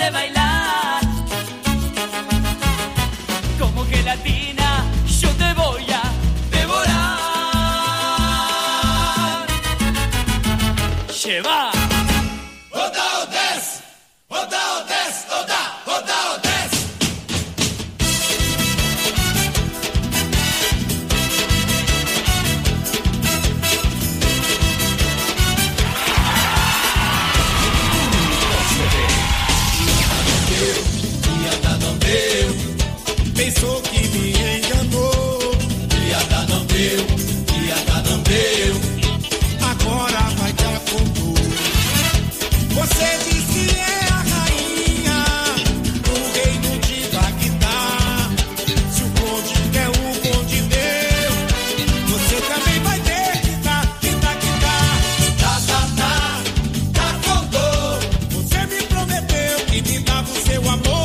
de bailar. Como que latina, yo te voy a devorar. Lleva. Pensou que me enganou, piada não deu, agora vai dar conto. Você diz que é a rainha do reino de Bagdá. Se o bonde quer o bonde deu, você também vai ter que dar, tá conto. Você me prometeu que me dava o seu amor.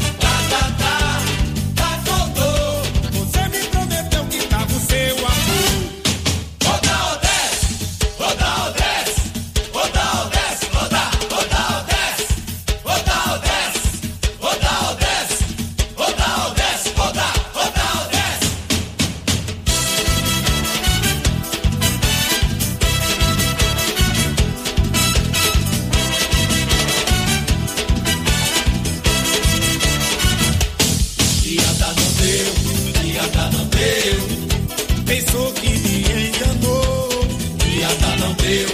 Pensou que me enganou, piada não deu,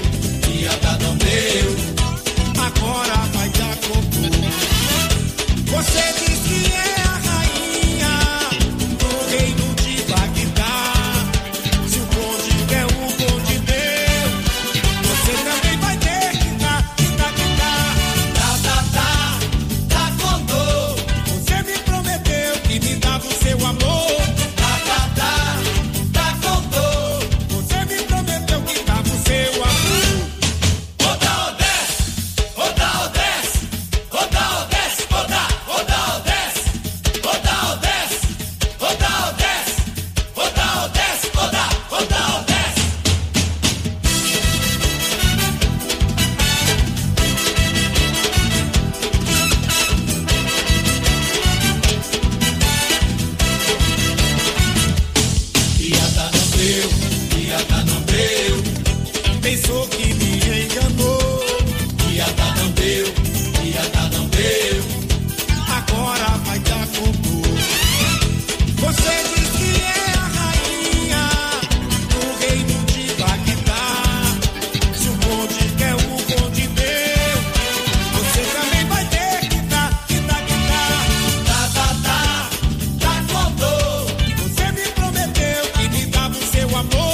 agora vai dar conto. Você diz que é a rainha do reino de Bagdá. Se o bonde quer o bonde deu, você também vai ter que dar, tá conto. Você me prometeu que me dava o seu amor. Pensou que me enganou, piada não deu, agora vai dar conto. Você diz que é a rainha do reino de Bagdá. Se o bonde quer o bonde deu, você também vai ter que dar, tá conto. Você me prometeu que me dava o seu amor.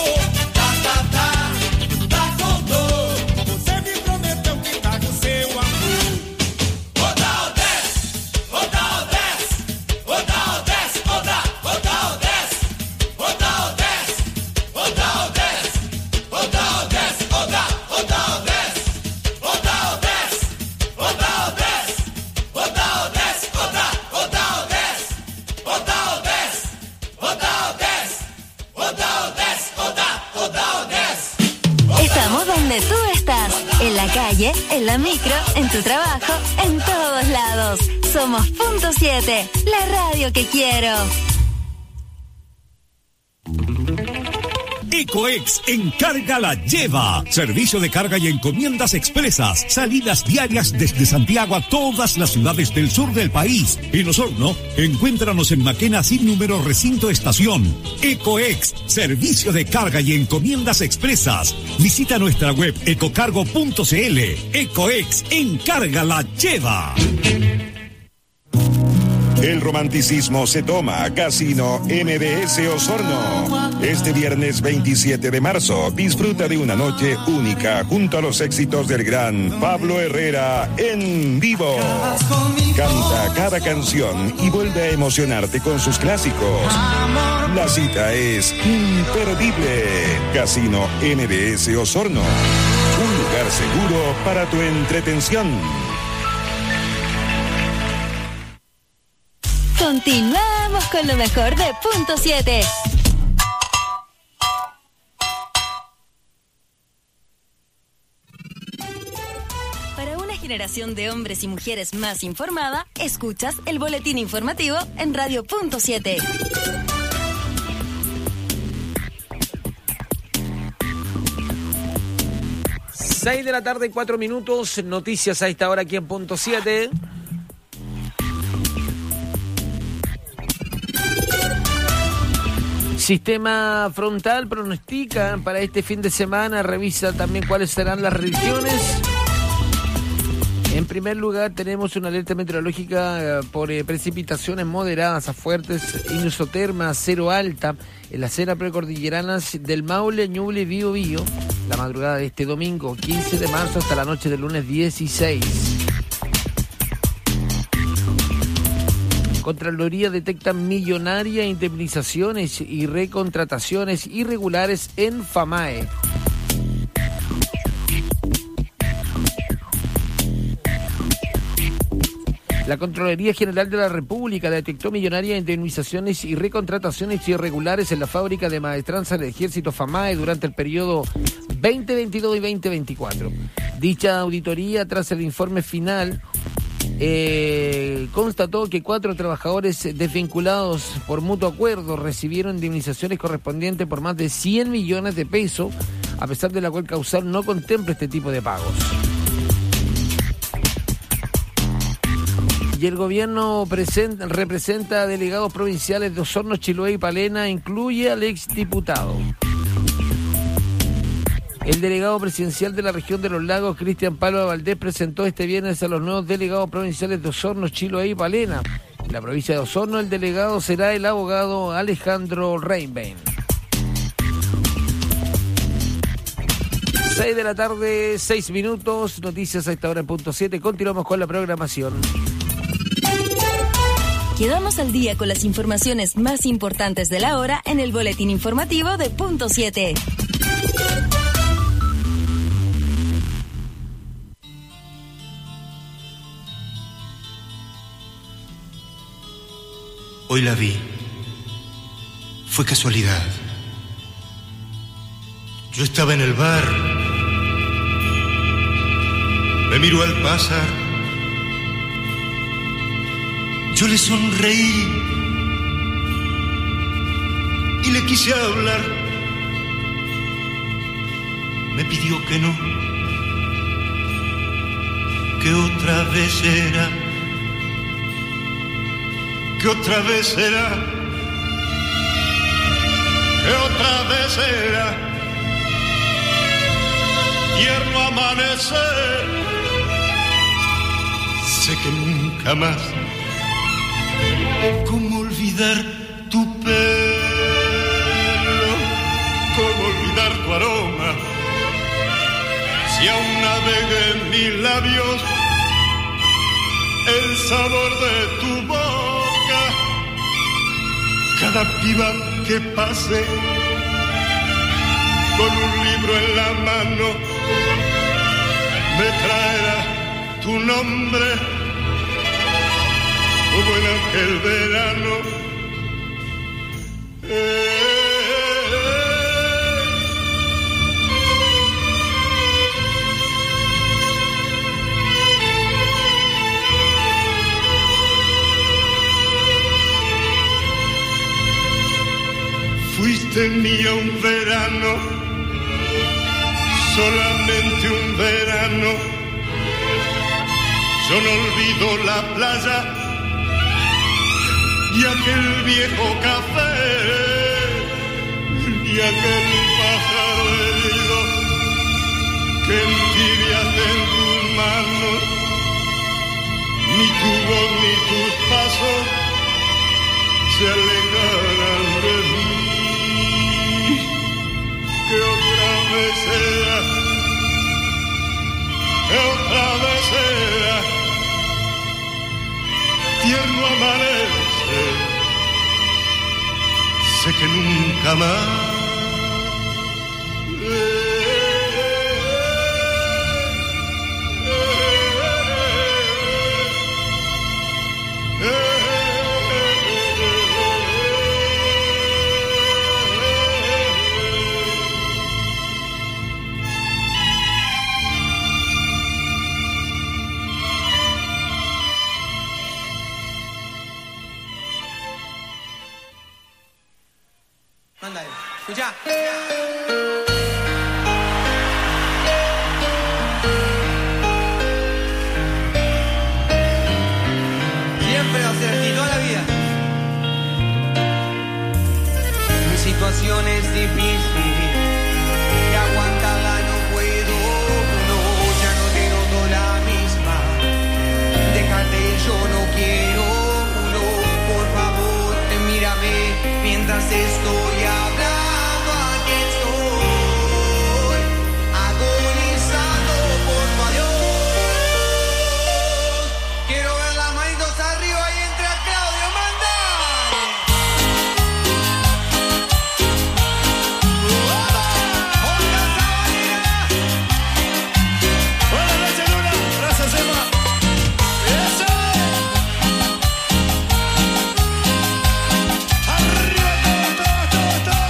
Estamos donde tú estás, en la calle, en la micro, en tu trabajo, en todos lados. Somos Punto 7, la radio que quiero. Ecoex en Carga la Lleva. Servicio de carga y encomiendas expresas. Salidas diarias desde Santiago a todas las ciudades del sur del país. En Osorno, encuéntranos en Maquena sin número recinto estación. Ecoex, servicio de carga y encomiendas expresas. Visita nuestra web ecocargo.cl. Ecoex en Carga la Lleva. El romanticismo se toma. Casino MBS Osorno. Este viernes 27 de marzo, disfruta de una noche única junto a los éxitos del gran Pablo Herrera en vivo. Canta cada canción y vuelve a emocionarte con sus clásicos. La cita es imperdible. Casino MBS Osorno. Un lugar seguro para tu entretención. Continuamos con lo mejor de Punto 7. Para una generación de hombres y mujeres más informada, escuchas el boletín informativo en Radio.7. 6 de la tarde, 4 minutos. Noticias a esta hora aquí en Punto 7. Sistema Frontal pronostica para este fin de semana, revisa también cuáles serán las regiones. En primer lugar tenemos una alerta meteorológica por precipitaciones moderadas a fuertes, isoterma cero alta en las cenas precordilleranas del Maule, Ñuble y Biobío, la madrugada de este domingo 15 de marzo hasta la noche del lunes 16. Contraloría detecta millonarias indemnizaciones y recontrataciones irregulares en FAMAE. La Contraloría General de la República detectó millonarias indemnizaciones y recontrataciones irregulares en la fábrica de maestranza del Ejército FAMAE durante el periodo 2022 y 2024. Dicha auditoría, tras el informe final, constató que 4 trabajadores desvinculados por mutuo acuerdo recibieron indemnizaciones correspondientes por más de 100 millones de pesos, a pesar de la cual causal no contempla este tipo de pagos. Y el gobierno representa a delegados provinciales de Osorno, Chiloé y Palena, incluye al exdiputado. El delegado presidencial de la región de los lagos, Cristian Palo Valdés, presentó este viernes a los nuevos delegados provinciales de Osorno, Chiloé y Palena. En la provincia de Osorno, el delegado será el abogado Alejandro Reinbein. 6 de la tarde, 6 minutos, noticias a esta hora en Punto 7. Continuamos con la programación. Quedamos al día con las informaciones más importantes de la hora en el boletín informativo de Punto 7. Hoy la vi. Fue casualidad. Yo estaba en el bar. Me miró al pasar. Yo le sonreí y le quise hablar. Me pidió que no, que otra vez será, que otra vez será, que otra vez será. Tierno amanecer, sé que nunca más. ¿Cómo olvidar tu pelo? ¿Cómo olvidar tu aroma? Si aún navega en mis labios el sabor de tu boca. Cada piba que pase con un libro en la mano me traerá tu nombre. Como en aquel verano, fuiste mía un verano, solamente un verano. Yo no olvido la playa y aquel viejo café, y aquel pájaro herido que entibiaste en tus manos. Ni tu voz ni tus pasos se alejarán de mí. Que otra vez sea, que otra vez sea, tierno amanece, sé que nunca más. Escuchá. Siempre va a ser así, toda la vida. Mi situación es difícil, de aguantarla no puedo, no, ya no te noto la misma. Déjate, yo no quiero, no, por favor, mírame mientras estoy hablando, aquí estoy, agonizando por tu adiós. Quiero ver las manitos arriba y entra Claudio Mandale. ¡Hola, Sabanera! Buenas noches, Luna. Gracias, Emma. ¡Eso! ¡Arriba todo!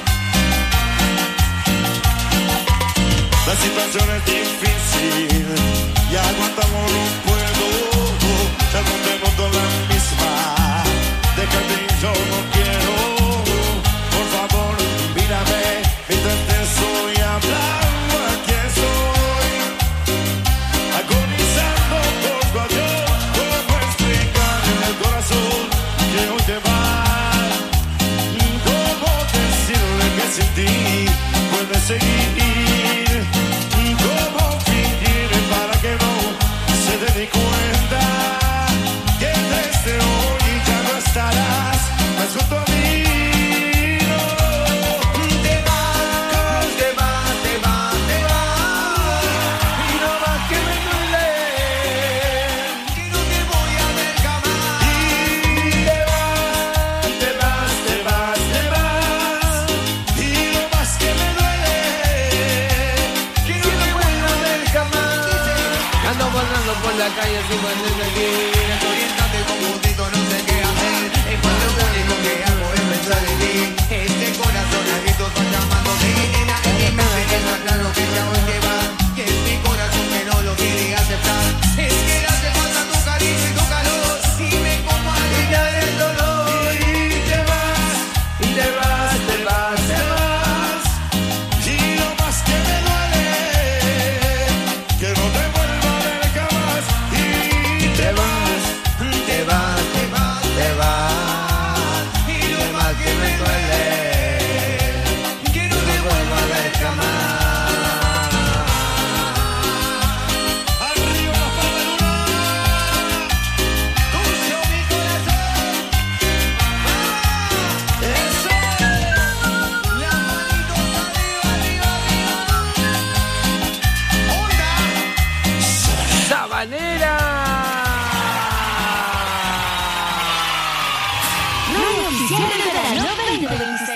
La situación es difícil y aguantamos no puedo. Ya no te noto la misma. Déjate, yo no quiero. Por favor, mírame mientras te estoy hablando. Aquí estoy, agonizando por tu adiós. ¿Cómo explicar en el corazón que hoy te vas? ¿Cómo decirle que sin ti puedes seguir? ¿Cómo fingir para que no se dé ni cuenta que desde hoy ya no estarás más junto a mí? No. Te vas, te vas, te vas, te vas. Y no más que me duele, que no te voy a ver jamás. Te vas, te vas, te vas. Y lo más que me duele, Que no te vuelva a ver jamás. Ando pasando por la calle sin ponerme aquí. Oriéntate confundido, no sé qué hacer. Es cuando lo único que hago es pensar en ti. Este corazón a gritos va llamándote. Nena, es que me hace más claro que ya hoy te vas. Que es mi corazón que no lo quiere aceptar. Es que le hace falta tu cariño y tu calor. Y me como a aliviar el dolor. y te vas, Y te vas, te vas, te vas. y lo más que me duele, que no te vuelva a ver jamás. Y Te vas, te vas, te vas, te vas. Y lo más que me duele, que no te vuelva a ver jamás. arriba para la luna. Tuyo mi corazón. Eso. Las manitos arriba, arriba, arriba. Onda. ¡Sabanera! Radio oficial del verano 2026.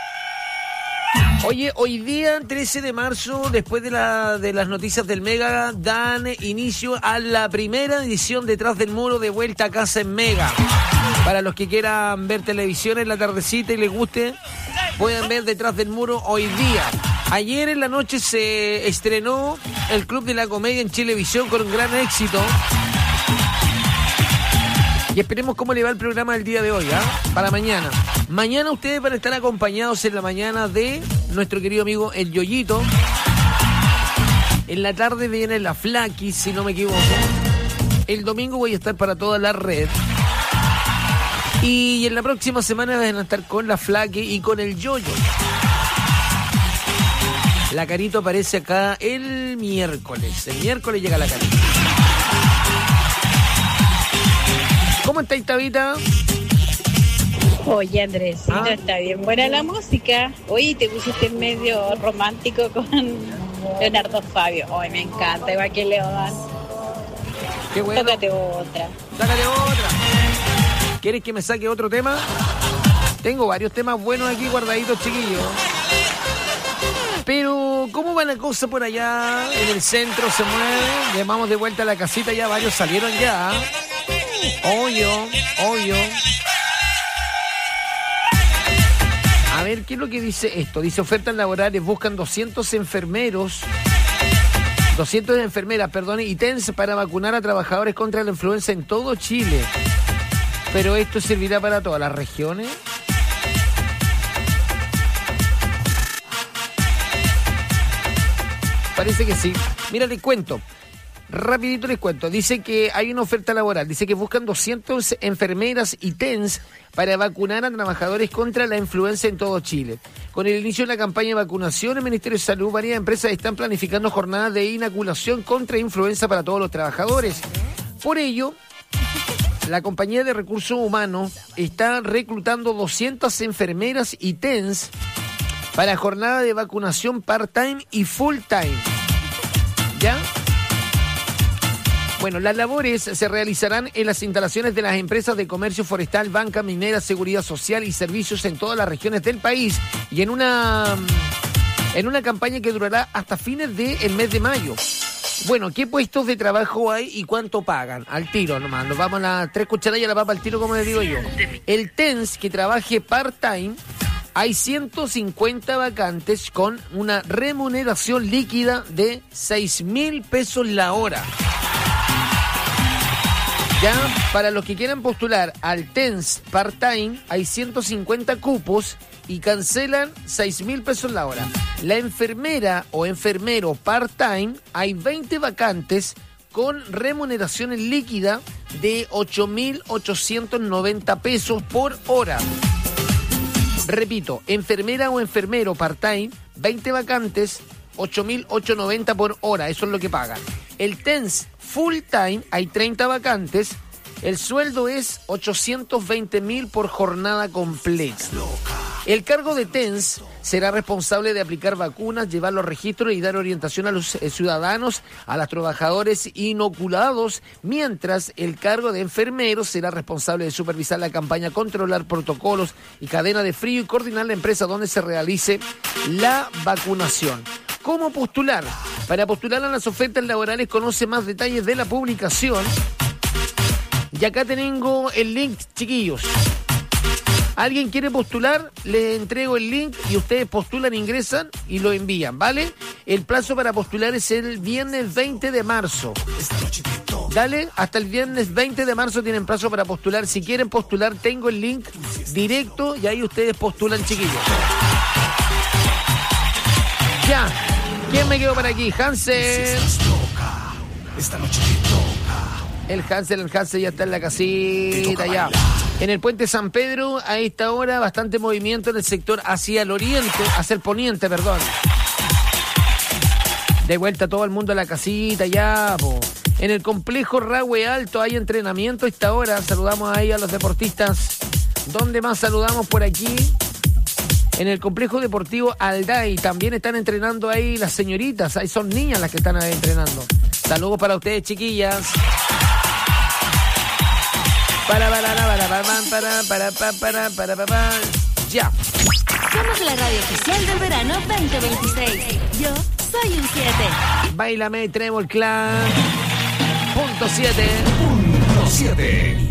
Oye, hoy día, 13 de marzo, después de las noticias del Mega, dan inicio a la primera edición Detrás del Muro de Vuelta a Casa en Mega. Para los que quieran ver televisión en la tardecita y les guste, pueden ver Detrás del Muro hoy día. Ayer en la noche se estrenó el Club de la Comedia en Chilevisión con un gran éxito. Y esperemos cómo le va el programa del día de hoy, para mañana. Mañana ustedes van a estar acompañados en la mañana de nuestro querido amigo El Yoyito. En la tarde viene la Flaki, si no me equivoco. El domingo voy a estar para toda la red. Y en la próxima semana van a estar con la Flaki y con El Yoyo. La Carito aparece acá el miércoles. El miércoles llega la Carito. ¿Cómo estáis, Tabita? Oye, Andresito, Ah. está bien buena la música. Oye, te pusiste medio romántico con Leonardo Fabio. Ay, me encanta, igual que Leodan. Qué bueno. Tócate otra. Sácate otra. ¿Quieres que me saque otro tema? Tengo varios temas buenos aquí guardaditos, chiquillos. Pero, ¿cómo va la cosa por allá? En el centro se mueve. Llamamos de vuelta a la casita, ya varios salieron ya. Obvio. A ver, ¿qué es lo que dice esto? Dice ofertas laborales, buscan 200 enfermeras, y TENS para vacunar a trabajadores contra la influenza en todo Chile. Pero esto servirá para todas las regiones. Parece que sí. Mira, les cuento. Rapidito les cuento. Dice que hay una oferta laboral. Dice que buscan 200 enfermeras y TENS para vacunar a trabajadores contra la influenza en todo Chile. Con el inicio de la campaña de vacunación, el Ministerio de Salud, varias empresas están planificando jornadas de inoculación contra influenza para todos los trabajadores. Por ello, la compañía de recursos humanos está reclutando 200 enfermeras y TENS para jornada de vacunación part-time y full-time. ¿Ya? Bueno, las labores se realizarán en las instalaciones de las empresas de comercio forestal, banca, minera, seguridad social y servicios en todas las regiones del país y en una campaña que durará hasta fines del mes de mayo. Bueno, ¿qué puestos de trabajo hay y cuánto pagan? Al tiro nomás, nos vamos a las 3 cucharadas y a la papa al tiro, como les digo yo. El TENS que trabaje part-time, hay 150 vacantes con una remuneración líquida de 6.000 pesos la hora. Ya, para los que quieran postular al TENS part-time, hay 150 cupos y cancelan 6.000 pesos la hora. La enfermera o enfermero part-time, hay 20 vacantes con remuneración líquida de 8.890 pesos por hora. Repito, enfermera o enfermero part-time, 20 vacantes, 8.890 por hora, eso es lo que pagan. El TENS full-time, hay 30 vacantes, el sueldo es 820.000 por jornada completa. El cargo de TENS será responsable de aplicar vacunas, llevar los registros y dar orientación a los ciudadanos, a los trabajadores inoculados, mientras el cargo de enfermero será responsable de supervisar la campaña, controlar protocolos y cadena de frío y coordinar la empresa donde se realice la vacunación. ¿Cómo postular? Para postular a las ofertas laborales conoce más detalles de la publicación. Y acá tengo el link, chiquillos. ¿Alguien quiere postular? Le entrego el link y ustedes postulan, ingresan y lo envían, ¿vale? El plazo para postular es el viernes 20 de marzo. Dale, hasta el viernes 20 de marzo tienen plazo para postular. Si quieren postular, tengo el link directo y ahí ustedes postulan, chiquillos. Ya. ¿Quién me quedó para aquí? Hansel. Esta noche te toca. El Hansel ya está en la casita ya. En el puente San Pedro, a esta hora, bastante movimiento en el sector hacia el oriente, hacia el poniente, perdón. De vuelta todo el mundo a la casita ya, po. En el complejo Rahue Alto hay entrenamiento a esta hora. Saludamos ahí a los deportistas. ¿Dónde más saludamos por aquí? En el complejo deportivo Alday también están entrenando ahí las señoritas. Ahí son niñas las que están ahí entrenando. Saludos para ustedes, chiquillas. Ya. Somos la radio oficial del verano 2026. Yo soy un 7. Báilame, Trébol Clan. Punto 7. Punto 7.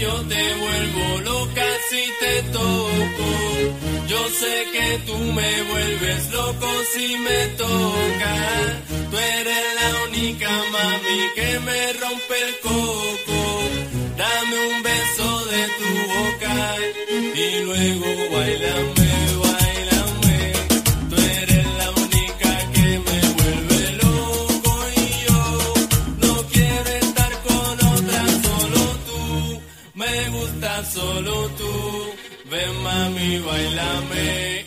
yo te vuelvo loca si te toco. Yo sé que tú me vuelves loco si me tocas. Tú eres la única mami que me rompe el coco. Dame un beso de tu boca y luego bailame, bailame. Tú eres la única que me vuelve loco y yo no quiero estar con otra, solo tú. Me gusta solo tú. Ven mami, bailame.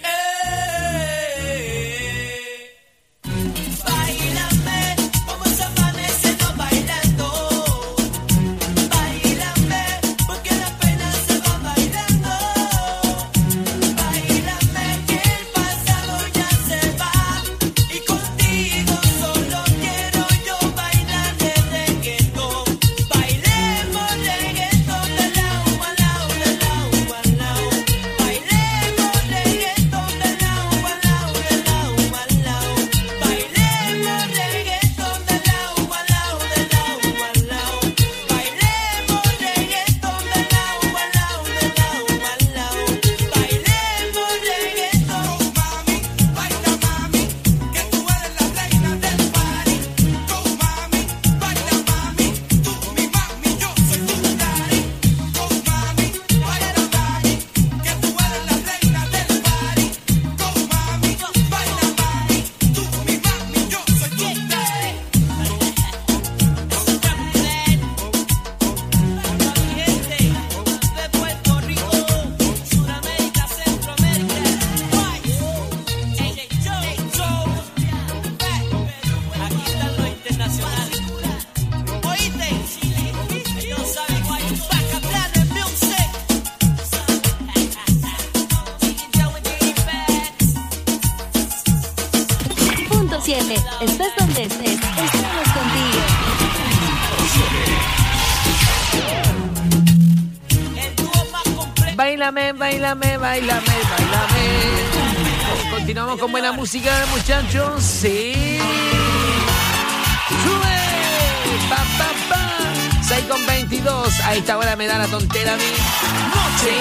Estés donde estés, estamos contigo. Bailame, bailame, bailame, bailame. Continuamos con buena música, muchachos. Sí. Sube. Pa, pa, pa. 6:22. A esta hora me da la tontera a mí. Sí.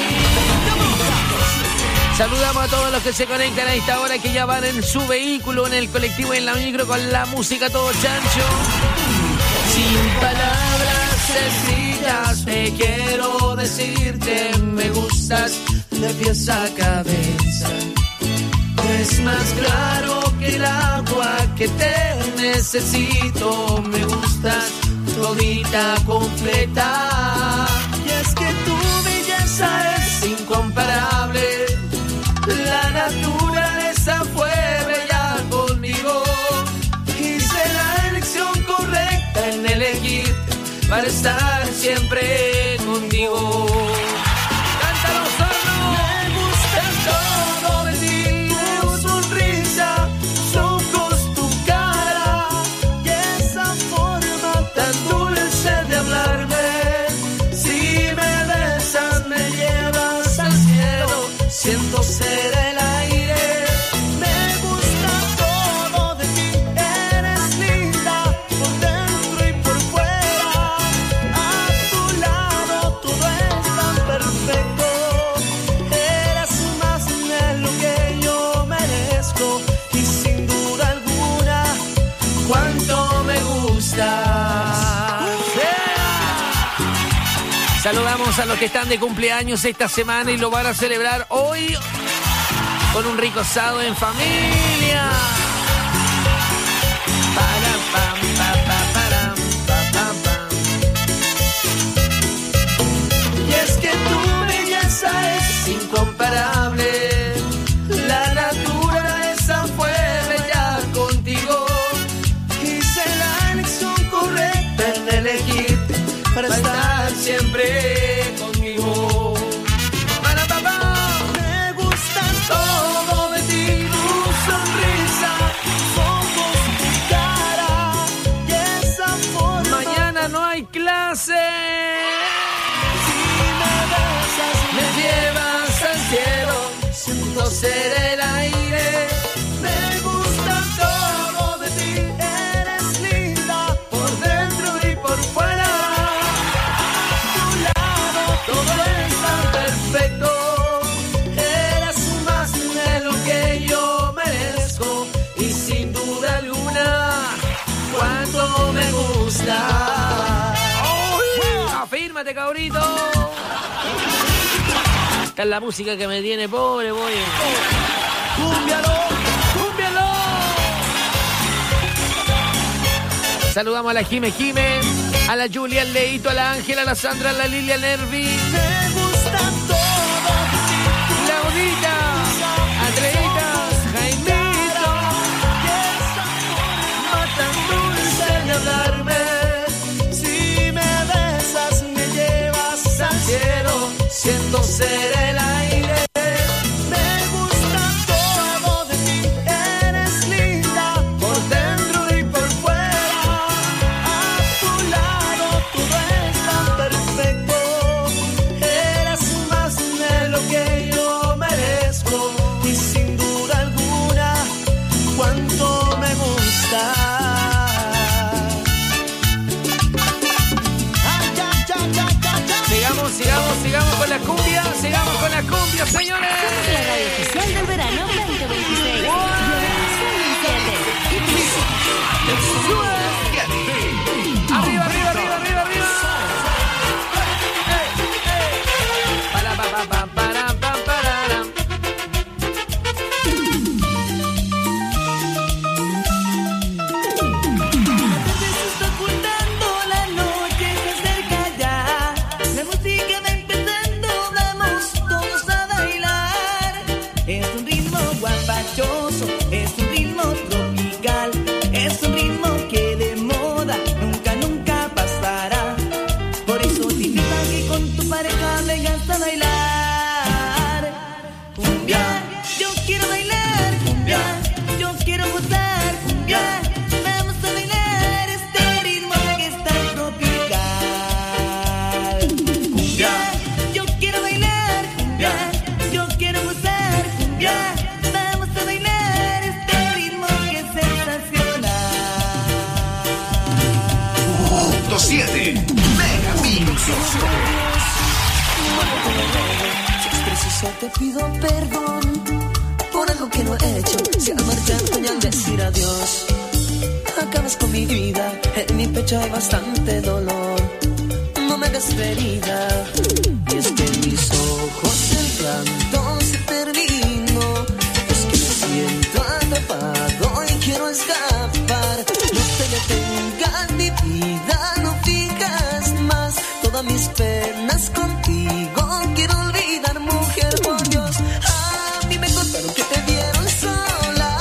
Saludamos a todos los que se conectan a esta hora, que ya van en su vehículo, en el colectivo, en la micro, con la música todo chancho. Sin palabras sencillas te quiero decirte, me gustas de pies a cabeza. Es más claro que el agua que te necesito, me gustas todita completa. Y es que tu belleza es incomparable. La naturaleza fue bella conmigo. Hice la elección correcta en elegir para estar siempre contigo. ¡Cántalo, Sorno! Me gusta todo de ti, tu sonrisa, tus ojos, tu cara y esa forma tan dulce de hablarme. Si me besas, me llevas al cielo. Siento ser el aire, me gusta todo de ti, eres linda por dentro y por fuera, a tu lado todo es tan perfecto, eres más de lo que yo merezco y sin duda alguna, cuánto me gusta. Saludamos a los que están de cumpleaños esta semana y lo van a celebrar hoy con un rico asado en familia. Y es que tu belleza es incomparable. La naturaleza fue bella contigo. Hice la elección correcta en elegirte para estar siempre conmigo. Para papá, me gusta todo de ti, tu sonrisa, tus ojos, tu cara y esa forma. Mañana no hay clase. Si me besas, me llevas al cielo. Siento ser el aire. Me gusta todo de ti, eres linda por dentro y por fuera. cuánto me gusta. Afírmate, cabrito. Esta es la música que me tiene pobre, voy. Cúmbialo, cúmbialo. Saludamos a la Jime, a la Julia, al Leito, a la Ángela, a la Sandra, a la Lilia, a Nervi. Me gusta todo. Claudita, Andreita, Jaimito. No tan dulce de hablarme. Si me besas, me llevas al cielo, siento ser el aire. Me gusta todo de ti, eres linda por dentro y por fuera. A tu lado todo es tan perfecto. Eres más de lo que yo merezco y sin duda alguna cuánto me gusta. Sigamos con la cumbia, señores. Somos la radio oficial del verano 2026. Arriba. Para. Está ocultando la noche, se acerca ya. La música va empezando, vamos todos a bailar. Es un ritmo guapachoso, es un ritmo tropical, es un ritmo que de moda nunca pasará. Por eso te invito a que con tu pareja vengas a bailar. Cumbia, yo quiero bailar, cumbia, yo quiero gozar, cumbia. Vamos a bailar este ritmo que está tropical. Cumbia, yo quiero bailar, cumbia, yo quiero gozar, cumbia. Vamos a bailar este ritmo que es sensacional. 7 Megamix. Si es preciso te pido perdón por algo que no he hecho. Si al marcharte y al decir adiós acabas con mi vida, en mi pecho hay bastante dolor. No me hagas herida. Y es que en mis ojos el llanto se terminó. Es que me siento atrapado y quiero escapar. No te detengas mi vida, no fijas más todas mis penas contigo. Quiero olvidar, mujer, por Dios. A mí me contaron que te vieron sola.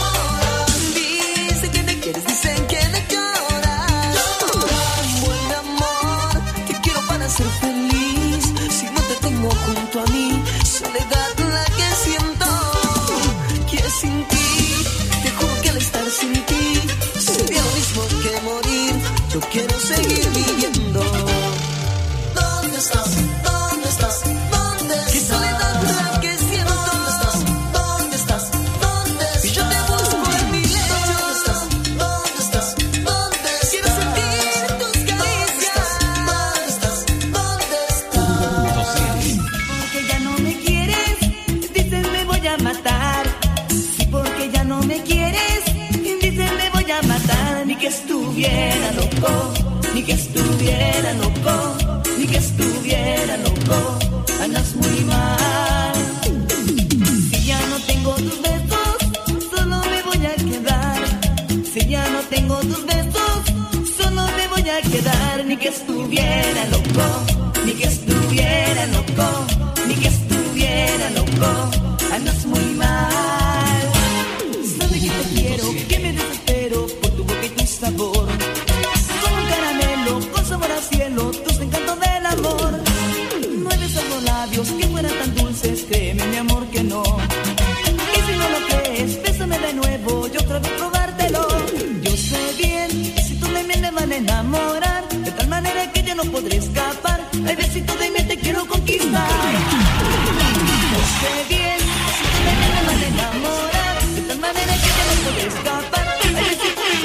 Dicen que me quieres, dicen que me lloras. Buen amor, te quiero para ser feliz. Si no te tengo junto a mí, soledad la que siento. Que sin ti, te juro que al estar sin ti sería lo mismo que morir. Yo quiero seguir viviendo. ¿Dónde estás? ¿Dónde estás? ¿Dónde estás? Qué soledad la que siento. ¿Dónde estás? ¿Dónde estás? ¿Dónde estás? Y yo te busco en mi lecho. ¿Dónde estás? ¿Dónde estás? ¿Dónde estás? Quiero sentir tus caricias. ¿Dónde estás? ¿Dónde estás? Porque ya no me quieres, dicen me voy a matar. Sí, porque ya no me quieres, dicen me voy a matar. Ni que estuviera loco, ni que estuviera loco, ni que estuviera loco, andas muy mal. Si ya no tengo tus besos, solo me voy a quedar. Si ya no tengo tus besos, solo me voy a quedar. Ni que estuviera loco, ni que estuviera loco, ni que estuviera loco, andas muy mal. Sabe que te quiero, que me desespero por tu boca y tu sabor. Como un caramelo con sabor a cielo, tus encantos del amor. No he besado labios que fueran tan dulces, créeme mi amor que no. Y si no lo crees, bésame de nuevo y otra vez probártelo. Yo sé bien, si tú de mí me van a enamorar, de tal manera que yo no podré escapar. Ay, besito de mí te quiero conquistar. Yo sé bien, si tú de mí me van a enamorar, de tal manera que yo no podré escapar. Ay, besito de mí.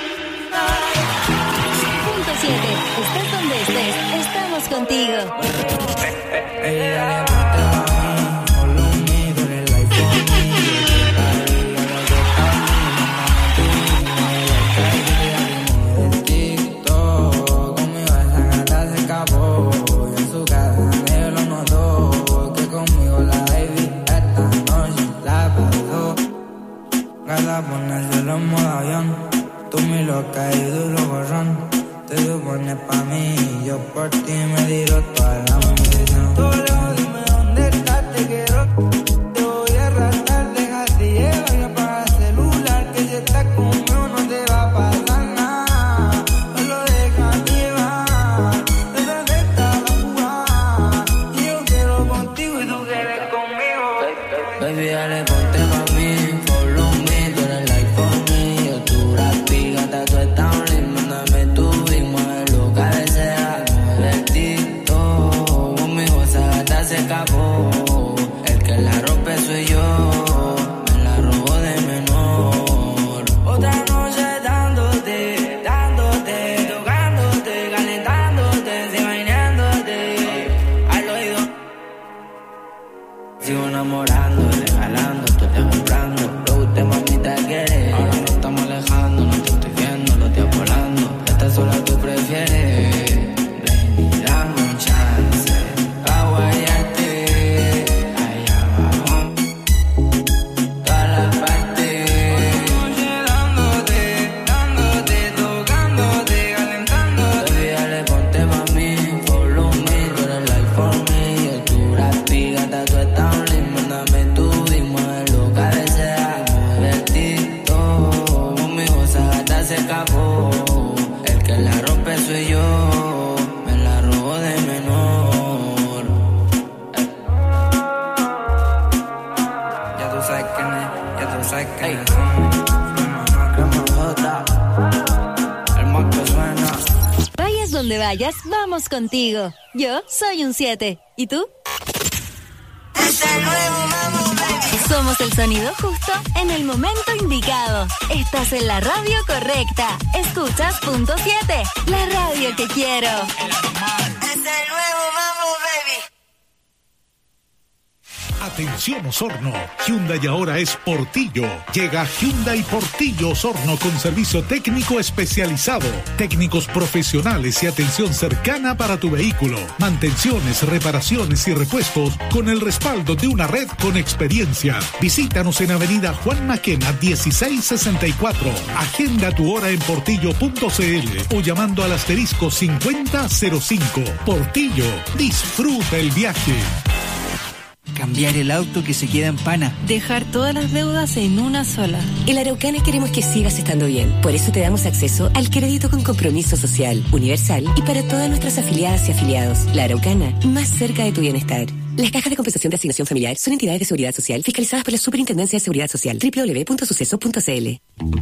Punto 7. Estés donde estés, estamos contigo. el cielo en modo avión. Tú mi loca y duro borrón. Te supones pa' mí y yo por ti me tiro toda la munición. Tú lejos, dime dónde estás, te quiero. Te voy a arrastrar, déjate llevar y apaga el celular. Que si estás conmigo no te va a pasar nada. Solo déjate llevar, detrás está la jugada. Y yo quiero contigo y tú quieres conmigo. Baby, dale, ponte pa' mí, follow me. Tú eres like for me, yo tu rapi, gata, tú estás un ritmo. Mándame tu beat, muévelo, cabecea, muévelo. Conmigo esa gata se escapó. El que la rompe soy yo, me la robó de menor. Otra noche dándote, dándote, tocándote, calentándote, sí, bañándote al oído. Sigo enamorando, regalando, tú te comprando. Lo que usted mamita quiere. Ahora nos estamos alejando, no te estoy viendo, lo estoy volando. Esta sola tú prefieres. Ven y dame un chance pa' guayarte allá abajo, toda la parte. Noche dándote, dándote, tocándote, calentándote. Baby, dale, ponte pa' mí, follow me. Tú eres like for me, yo tu rapi, gata, tú estás un ritmo. Mándame tu beat, muévelo, cabecea, muévelo. Conmigo esa gata se escapó. El que la rompe soy yo, me la robó de menor. Ya tú sabes quién es, ya tú sabes quién es. El más que suena. Vayas donde vayas, vamos contigo. Yo soy un 7. ¿Y tú? Somos el sonido justo en el momento indicado. Estás en la radio correcta. Escuchas Punto 7, la radio que quiero. Es el nuevo Mambo, baby. Atención Osorno, Hyundai ahora es Portillo. Llega Hyundai Portillo Osorno con servicio técnico especializado, técnicos profesionales y atención cercana para tu vehículo, mantenciones, reparaciones y repuestos con el respaldo de una red con experiencia. Visítanos en Avenida Juan Maquena 1664. Agenda tu hora en portillo.cl o llamando al asterisco 5005. Portillo, disfruta el viaje. Cambiar el auto que se queda en pana. Dejar todas las deudas en una sola. En la Araucana queremos que sigas estando bien. Por eso te damos acceso al crédito con compromiso social, universal y para todas nuestras afiliadas y afiliados. La Araucana, más cerca de tu bienestar. Las cajas de compensación de asignación familiar son entidades de seguridad social fiscalizadas por la Superintendencia de Seguridad Social. www.suceso.cl.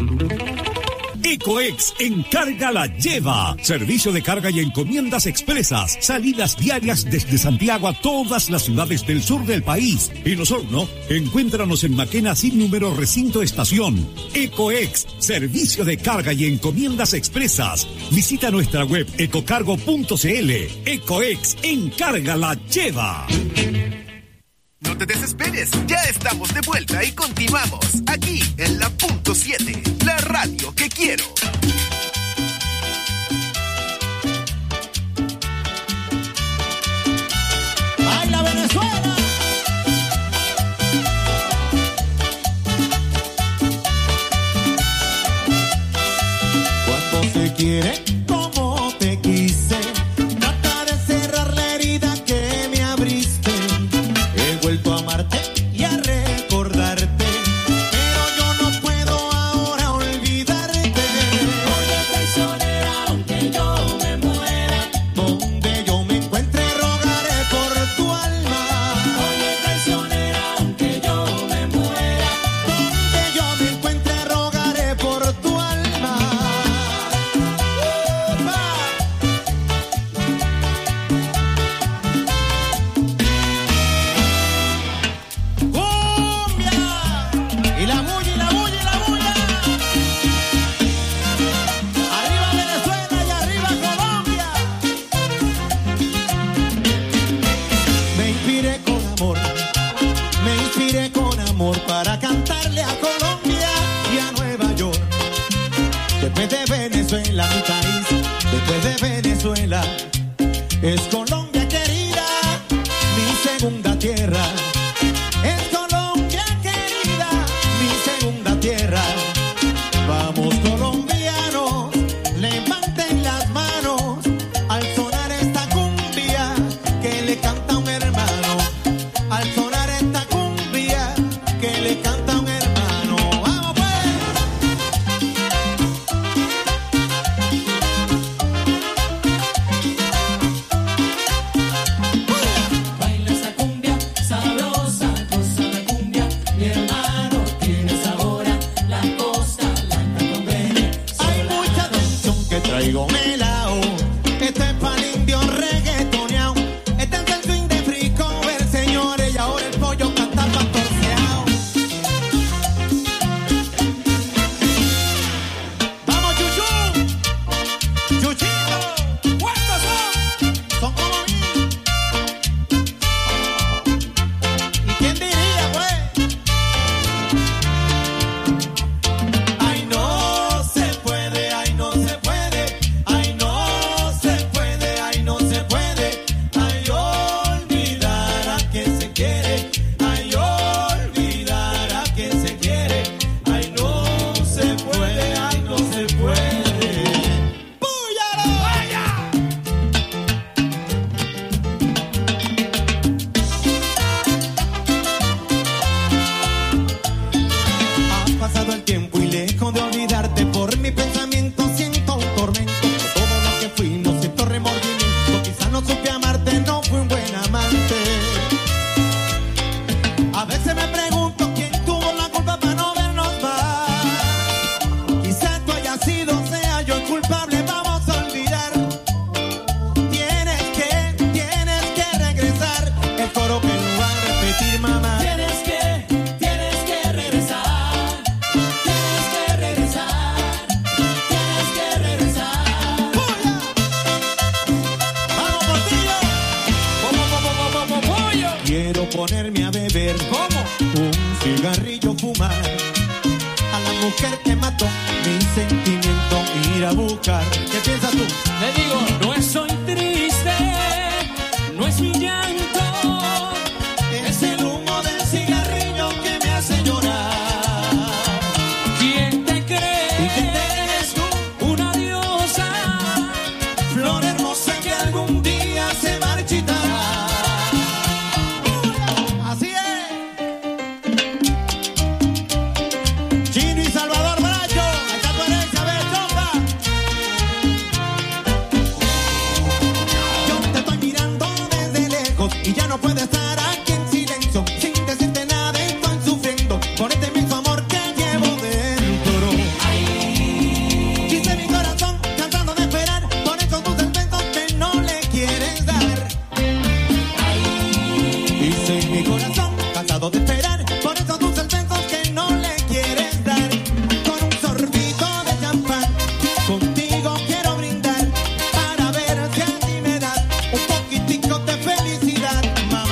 Ecoex Encarga la Lleva. Servicio de carga y encomiendas expresas. Salidas diarias desde Santiago a todas las ciudades del sur del país. En Osorno, encuéntranos en Maquena sin número recinto estación. Ecoex, servicio de carga y encomiendas expresas. Visita nuestra web ecocargo.cl. Ecoex Encarga la Lleva. No te desesperes, ya estamos de vuelta y continuamos aquí en la Punto 7, la radio que quiero. ¡Baila Venezuela! Cuando se quiere, como te quise, trata de cerrar la herida que me abriste. He vuelto a amarte y a recordarte, pero yo no puedo ahora olvidarte. Oye, traicionera, aunque yo me muera, donde yo me encuentre rogaré por tu alma. Oye, traicionera, aunque yo me muera, donde yo me encuentre rogaré por tu alma. Y la bulla, y la bulla, y la bulla. Arriba Venezuela y arriba Colombia. Me inspiré con amor para cantarle a Colombia y a Nueva York. Después de Venezuela, mi país, después de Venezuela, es Colombia querida, mi segunda tierra. Es Colombia querida, mi segunda tierra. traigo melao. Esto es pa'l indio reggaetoneao. Este es el swing de Fricover, señores, y ahora el pollo canta pastorceao. ¡Vamos, Chuchu! ¡Chuchito! ¿Cuántos son? Son como mí. ¿Y quién diría, pues? Ay, no se puede, ay, no se puede. Ay, no se puede, ay, no se puede. Ay, olvidar a quien se quiere. Ay, olvidar a quien se quiere. Ay, no se puede, ay, no se puede. ¡Púyalo! ¡Vaya! Ha pasado el tiempo y lejos de olvidarte, por mi pensamiento siento un tormento. Por todo lo que fui no siento remordimiento. Quizás no supe amarte, no fui un buen amante. A veces me pregunto quién tuvo la culpa para no vernos más. Quizás tú hayas sido, sea yo el culpable, vamos a olvidar. Tienes que regresar. El coro que lo va a repetir, mamá. Tienes que regresar. Tienes que regresar. Tienes que regresar. ¡Puya! ¡Vamos, Portillo! ¡Pollo! Quiero ponerme a beber. ¿Cómo? Un cigarrillo, fumar. A la mujer que mató mi sentimiento, ir a buscar. ¿Qué piensas tú? Le digo, no estoy triste, no es mi llanto, Es el humo del cigarrillo que me hace llorar. ¿quién te ¿Y qué cree? eres tú? Una diosa, Flor hermosa que algún día se marchitará. Así es. Chino y Salvador Bracho, acá tú eres Isabel Chomba. Yo te estoy mirando desde lejos y ya no puedo estar aquí en silencio. Sin decirte nada estoy sufriendo por este mismo amor que llevo dentro. Dice mi corazón cansado de esperar por esos dulces besos que no le quieres dar. Dice mi corazón cansado de esperar por esos dulces besos que no le quieres dar. Con un sorbito de champán contigo quiero brindar para ver si así me das un poquitico de felicidad, mamá.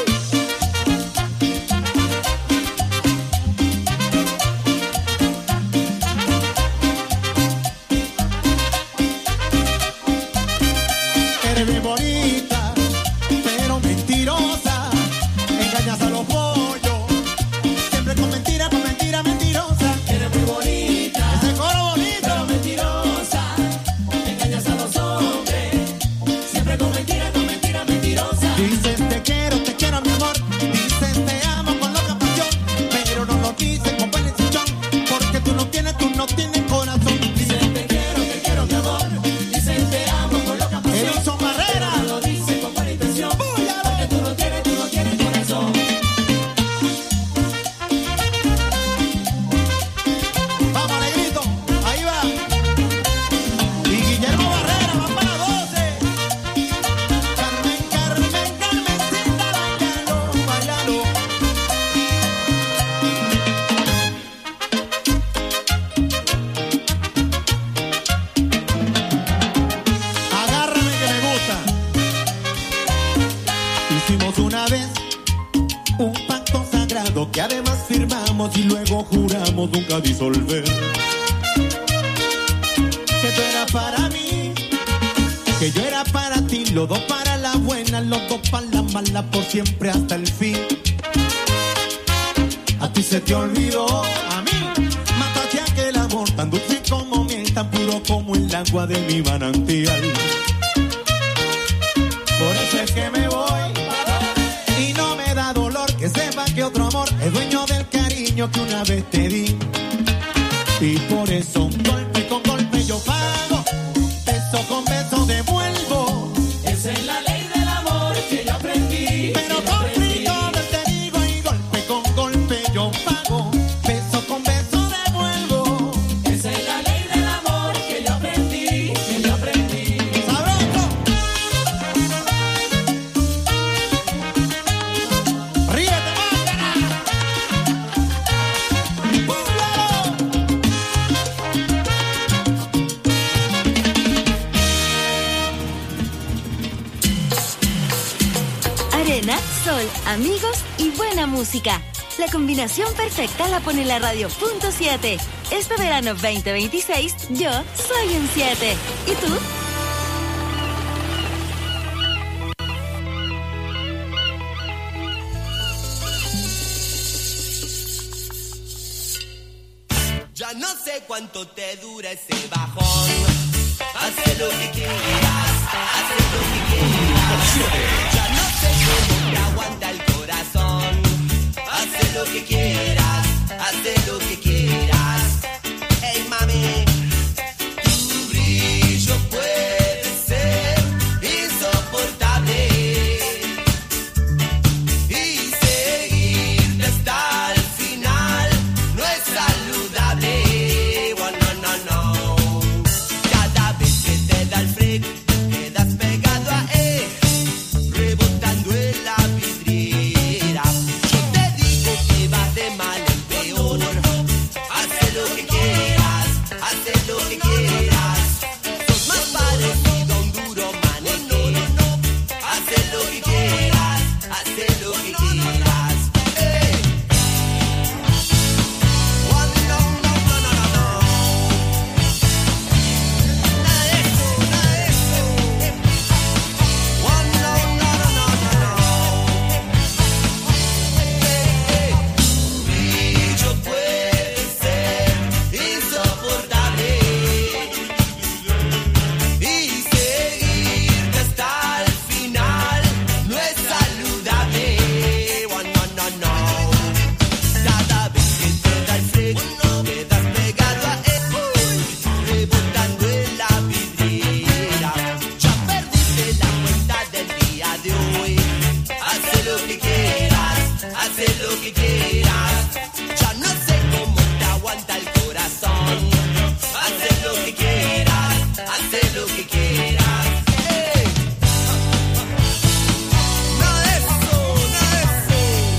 Eres bien bonita, pero mentirosa. Engañas a los pollos, siempre con mentira, mentirosa. Eres muy bonita, ese coro bonito, pero mentirosa. Engañas a los hombres, siempre con mentira, mentirosa. Dices te quiero mi amor. Dices te amo con loca pasión, pero no lo dices con buen chichón, porque tú no tienes corazón. Dices te quiero mi amor. Dices te amo con loca pasión. Edison Barrera lo dice con buena intención, porque tú no tienes corazón. Vamos, negrito, ahí va. Y Guillermo Barrera va para 12. Carmencita, bailalo. Agárrame que me gusta. Hicimos una vez un pacto sagrado que además firmamos y luego juramos nunca disolver. Que tú eras para mí, que yo era para ti, los dos para la buena, los dos para la mala, por siempre hasta el fin. A ti se te olvidó, a mí mataste aquel amor tan dulce como miel, tan puro como el agua de mi manantial. Por eso es que me voy y no me da dolor que sepa que otro amor es dueño del cariño que una vez te di. Y por eso golpe con golpe yo pago, beso con beso devuelvo. Esa es la ley del amor que yo aprendí. Pero con frijoles te digo y golpe con golpe yo pago, beso con beso devuelvo. Esa es la ley del amor que yo aprendí, que yo Sol, amigos y buena música. La combinación perfecta la pone la radio Punto 7. Este verano 2026, yo soy un 7. ¿Y tú? Ya no sé cuánto te dura ese bajón. Haz lo que quieras, haz lo que quieras. Ya no sé cómo te aguanta el corazón. Haz lo que quieras, haz lo que quieras. Hey mami, tu brillo puede ser insoportable y seguirte hasta el final no es saludable. Oh, no, no, no. Cada vez que te da el freak, quedas pegado a él, rebotando en la vidriera. Yo te digo que vas de mal en peor. Haz lo que quieras, haz lo que quieras. Sos más parecido a un duro maniquí. Haz lo que quieras, haz lo que quieras. Hey. Oh, no, no, no, no, no, no. Nada de eso, nada de eso. Oh, no, no, no, no, no, no. Hey, hey. Brillo puede ser insoportable y seguirte hasta el final no es saludable. Oh, no, no, no. Cada vez que te da el freak, quedas pegado a él, rebotando en la vidriera. Ya perdiste la cuenta del día de hoy. Haz lo que quieras, haz lo que quieras. Ya no sé cómo te aguanta el corazón. Haz lo que quieras, haz lo que quieras. Hey. Nada de eso, nada de eso.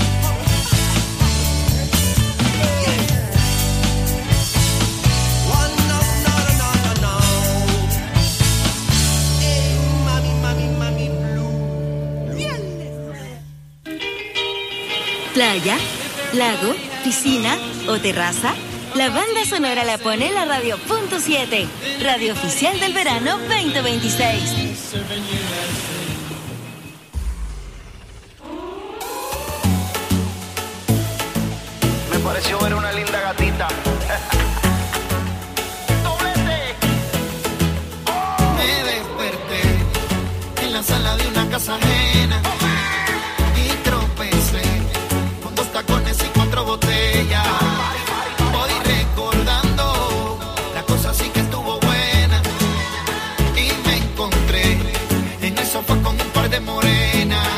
Oh, no, no, no, no, no. Mami, mami, mami, blue. Playa, lago, piscina o terraza. La banda sonora la pone la radio Punto 7, radio oficial del verano 2026. Me pareció ver una linda gatita. Me desperté en la sala de una casa ajena y tropecé con 2 tacones y 4 botellas. Voy recordando, la cosa sí que estuvo buena y me encontré en el sofá con un par de morenas.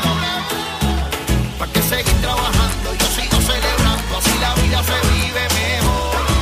¿Pa' qué seguir trabajando? Yo sigo celebrando, así la vida se vive mejor.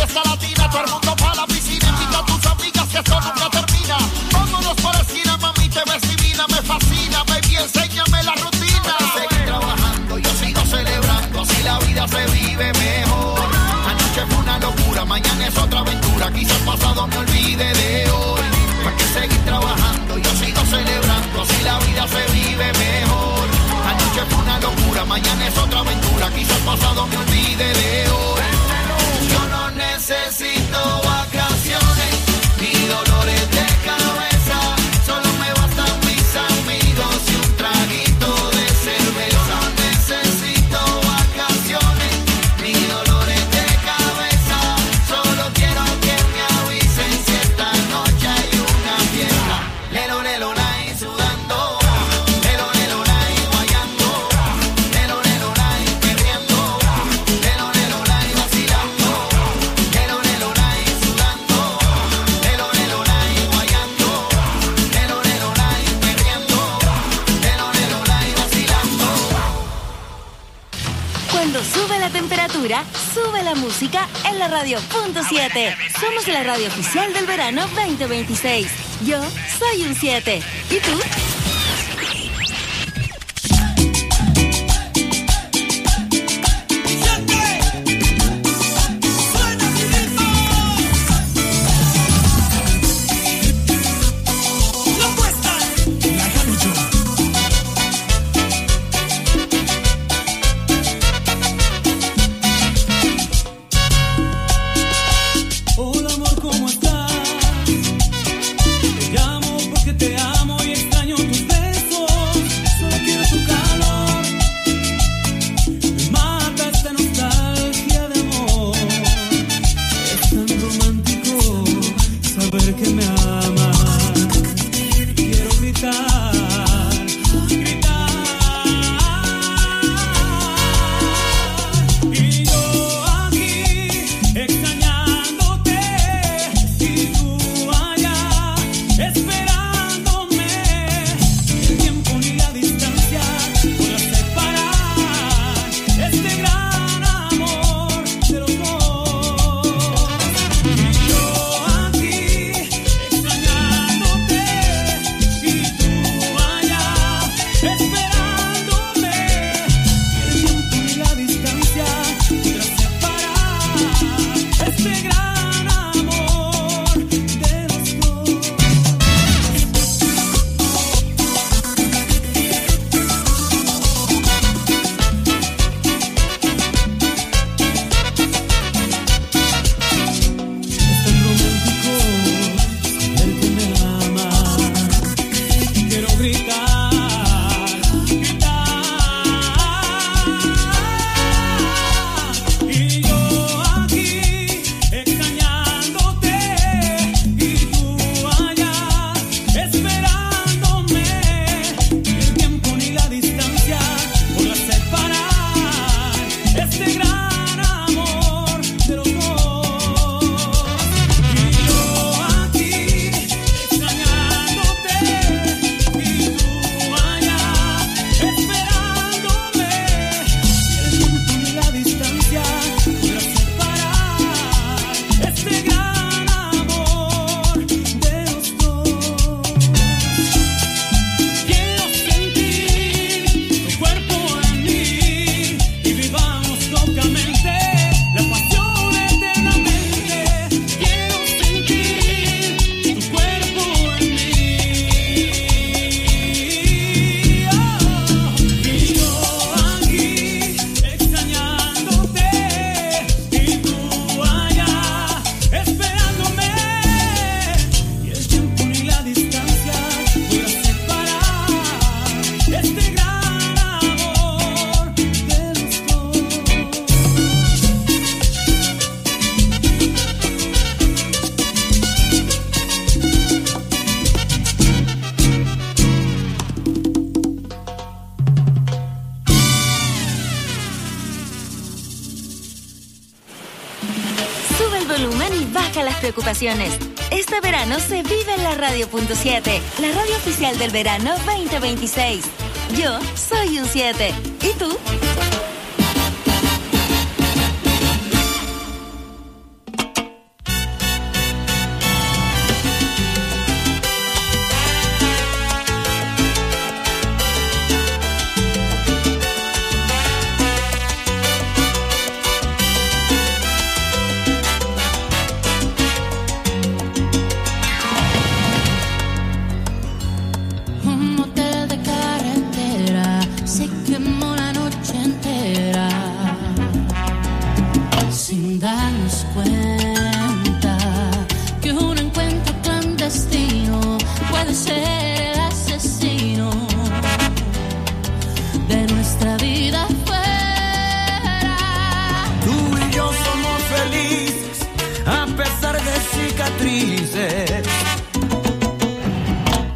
fiesta latina, todo el mundo para la piscina. Invita a tus amigas que esto nunca termina. Vámonos para la esquina, mami, te ves divina. Me fascina, baby, enséñame la rutina. Seguir trabajando, yo sigo celebrando. Así la vida se vive mejor. Anoche fue una locura, mañana es otra aventura. Quizás pasado me olvide de hoy. ¿Para qué seguir trabajando? Yo sigo celebrando. Así la vida se vive mejor. Anoche fue una locura, mañana es otra aventura. Quizás pasado me olvide de hoy. Yo no necesito vacaciones ni dolores de cabeza. Solo me bastan mis amigos y un traguito de cerveza. No necesito vacaciones ni dolores de cabeza. Solo quiero que me avisen si esta noche hay una fiesta. Lelo, lelo, lai, sudando. Lelo, lelo, lai, guayando. Lelo, lelo, lai, perreando. Lelo, lelo, lai, vacilando. Lelo, lelo, lai, sudando. Lelo, lelo, lai, guayando. Lelo, lelo, lai, perreando. Lelo, lelo, lai, vacilando. Cuando sube la temperatura, sube la música en la radio punto 7. Somos la radio oficial del verano 2026. Yo soy un 7. ¿Y tú? Hola amor, ¿cómo estás? Te llamo porque te amo y extraño tus besos. Solo quiero tu calor. Me mata esta nostalgia de amor. Es tan romántico saber que me amas. Quiero gritar, gritar. Y yo aquí extrañándote y tú allá esperándome. El tiempo ni la distancia podrá separar este gran amor de los dos. Y yo aquí extrañándote y tú allá esperándome. El tiempo ni la distancia podrá separar este gran amor de los dos. Es tan romántico saber que me amas. Quiero gritar, gritar. Y yo aquí extrañándote y tú allá esperándome. El tiempo ni la distancia podrá separar este gran amor de los dos. Y yo aquí extrañándote y tú allá esperándome. El tiempo ni la distancia podrá separar este gran amor de los dos. Quiero sentir tu cuerpo en mí y vivamos locamente la pasión eternamente. Quiero sentir tu cuerpo en mí. Y yo aquí extrañándote y tú allá esperándome. Y el tiempo ni la distancia podrá separar este gran amor de los dos. Sube el volumen y baja las preocupaciones. Este verano se vive en la radio punto 7, la radio oficial del verano 2026. Yo soy un 7. ¿Y tú?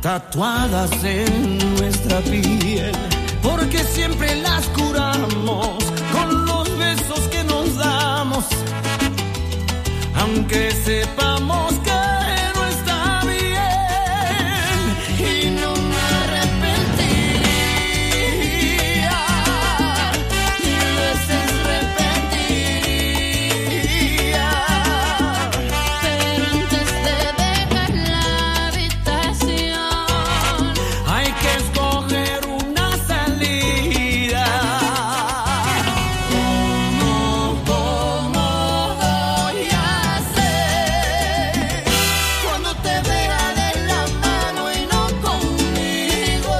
tatuadas en nuestra piel, porque siempre las curamos con los besos que nos damos, aunque sepamos que no está bien, y no me arrepentiría, mil veces repetiría, pero antes de dejar la habitación hay que escoger una salida. ¿Cómo voy a hacer cuando te vea de la mano y no conmigo?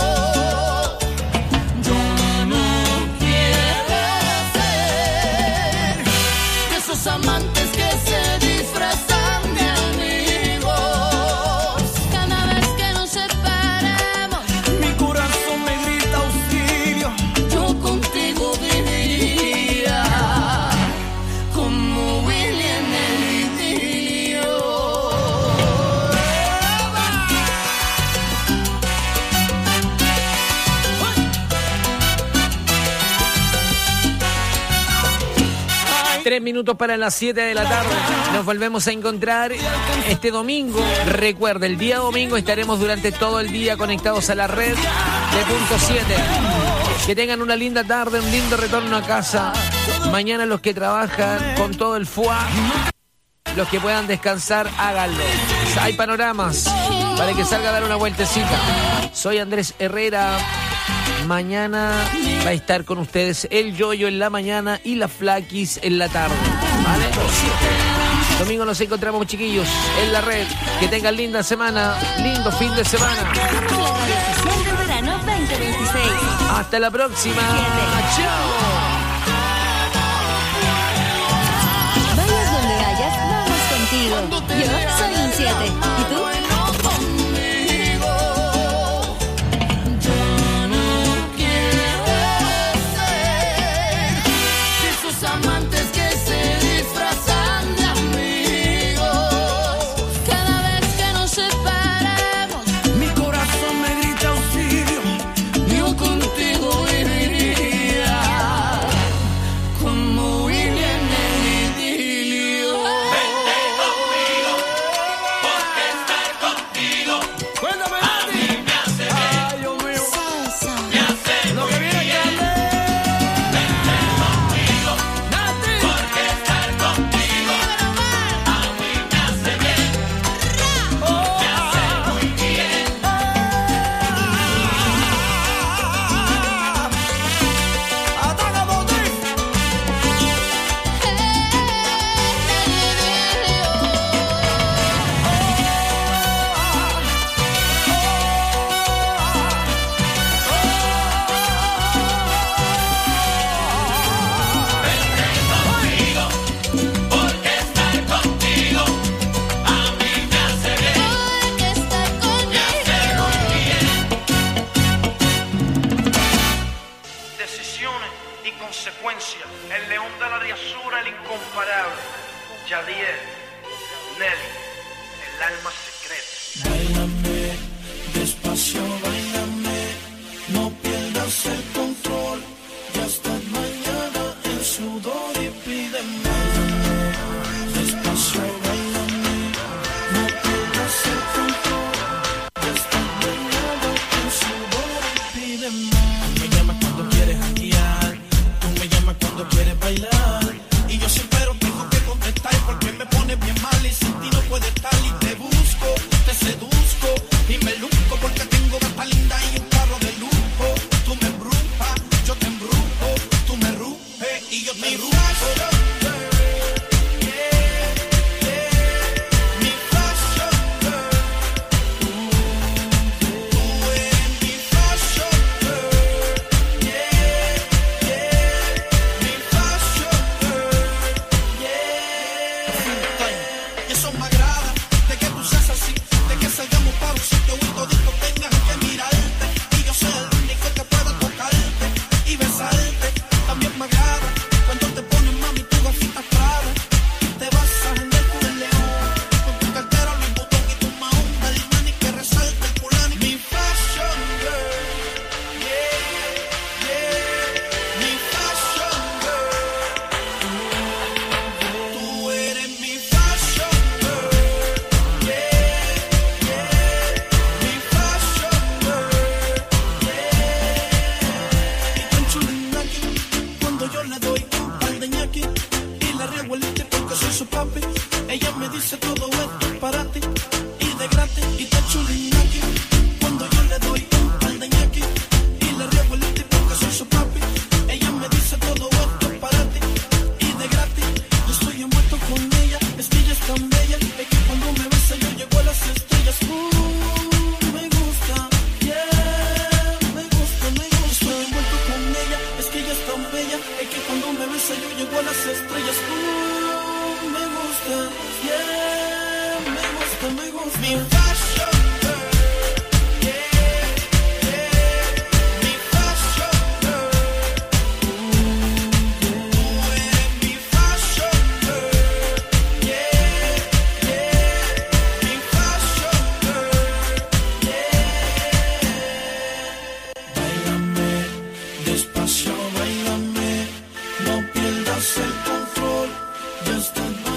Yo no quiero ser de esos amantes que se disfrazan de amigos. Cada vez que nos separamos, mi corazón me grita auxilio. Yo contigo viviría como Willy en el idilio. 3 minutos para las 7 de la tarde. Nos volvemos a encontrar este domingo. Recuerda, el día domingo estaremos durante todo el día conectados a la red de Punto 7. Que tengan una linda tarde, un lindo retorno a casa. Mañana los que trabajan con todo el FUA, los que puedan descansar, háganlo. Hay panoramas para que salga a dar una vueltecita. Soy Andrés Herrera. Mañana va a estar con ustedes el Yoyo en la mañana y la Flaquis en la tarde, ¿vale? Domingo nos encontramos, chiquillos, en la red. Que tengan linda semana, lindo fin de semana. Oficial del verano 2026. Hasta la próxima. Chao. Vayas donde vayas, vamos contigo. Yo soy un 7. ¿Y tú? Amantes que se disfrazan de amigos. Cada vez que nos separamos, mi corazón me grita auxilio. Yo contigo viviría como Willy en el idilio. Vente conmigo, porque estar contigo, cuéntame, a mí me hace bien. Ay, Dios mío, me hace lo que viene que hacer. Decisiones y consecuencias. El león de la diosura, el incomparable. Yadier, Nelly, el alma secreta. Báilame, despacio, báilame, no pierdas el control. Ya hasta mañana en sudor y pídeme. Despacio, báilame, no pierdas el control. Ya hasta mañana en sudor y pídeme. Me llamas cuando quieres hackear, tú me llamas cuando quieres bailar. Y yo siempre tengo que contestar porque me pone bien mal y sin ti no puede estar. Y te busco, te seduzco y me luzco porque tengo gata linda y un carro de lujo. Tú me embrujas, yo te embrujo, tú me ruges y yo te rujo. También me agrada cuando te pones, mami, tú doy un par de ñaki y le riego el lente porque soy su papi. Ella me dice todo esto es para ti y de gratis y te chulinaki. Cuando yo le doy un par de ñaki y le riego el lente porque soy su papi. Ella me dice todo esto es para ti y de gratis. Yo estoy envuelto con ella, es que ella es tan bella. Es que cuando me besa yo llego a las estrellas. Me gusta, yeah, me gusta, me gusta. Estoy envuelto con ella, es que ella es tan bella. Es que cuando me besa yo llego a las estrellas. Me gusta, yeah, me gusta, me gusta. Mi fashion girl, yeah, yeah. Mi fashion girl, yeah. Tú eres mi fashion girl, yeah, yeah. Mi fashion girl, yeah. Báilame, despacio, báilame. No pierdas el control. Ya está.